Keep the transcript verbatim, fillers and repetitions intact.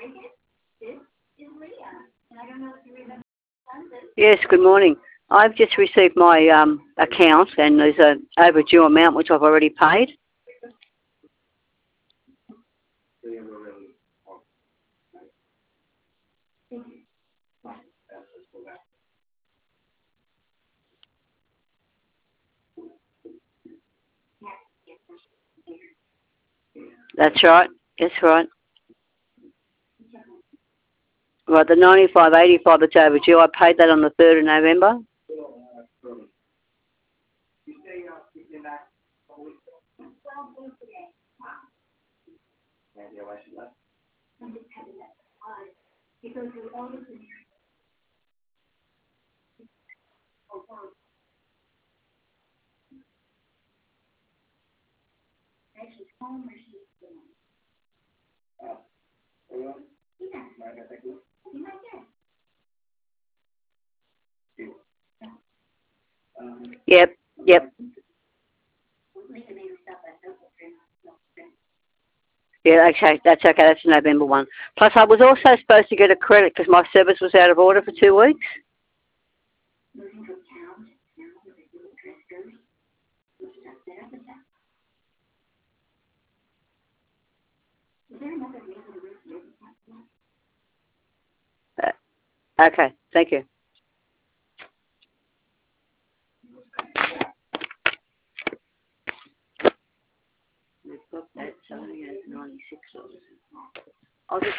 Yes, good morning. I've just received my um, account and there's an overdue amount which I've already paid. That's right. That's right. Right, the ninety-five eighty-five that's overdue, I paid that on the third of November. Yep, yep. Yeah, okay, that's okay, that's the November one. Plus, I was also supposed to get a credit because my service was out of order for two weeks. Uh, okay, thank you. We've got that, so only ninety-six dollars. I'll just